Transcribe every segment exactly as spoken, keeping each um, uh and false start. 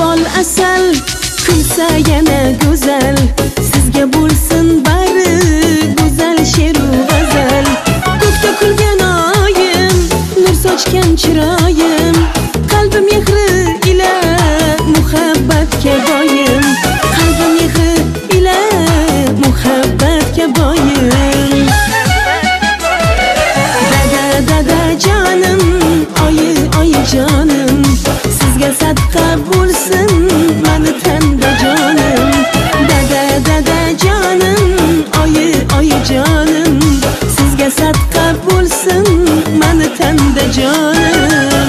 bol asal, kulsa yana go'zal. Sizga bo'lsin bari go'zal she'ru g'azal. Ko'kda kulgan oyim, nur sochgan chiroyim, qalbi mehri ila muhabbatga boyim, qalbi mehri ila muhabbatga boyim. Dada dada jonim, oyi oyi jonim, sizga sadqa bo'lsin mani tanda jonim. Dada dada jonim, oyi oyi jonim, sizga sadqa bo'lsin mani tanda jonim.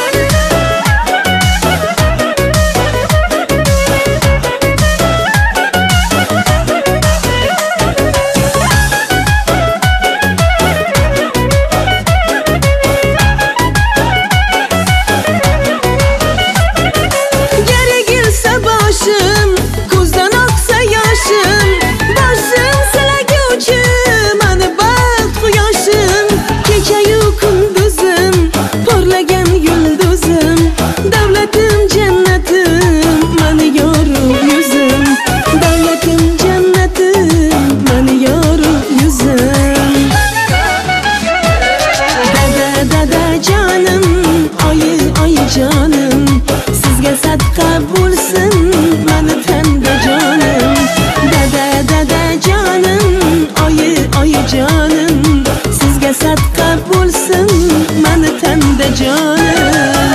Ko'zdan oqsa yoshim, boshim silaguvchi mani baxt quyoshim. Kechayu kunduzim, porlagan yulduzim, davlatim jannatim mani yorug' yuzim, davlatim jannatim mani yorug' yuzim. Dada dada jonim, oyi oyi jonim, sizga sadqa bo'lsin mani tanda jonim. Dada dada jonim, oyi oyi jonim, sizga sadqa bo'lsin mani tanda jonim.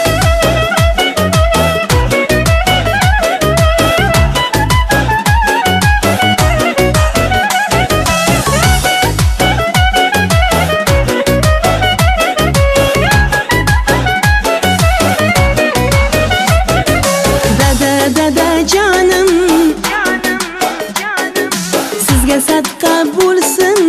Dada jonim, sizga sadqa bo'lsin.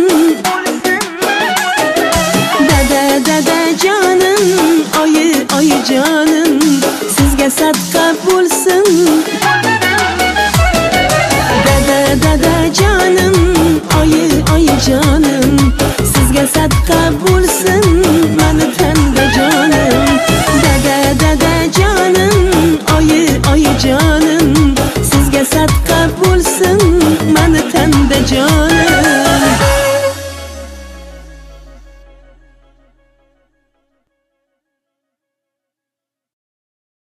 Dada dada jonim, oyi oyi jonim, sizga sadqa bo'lsin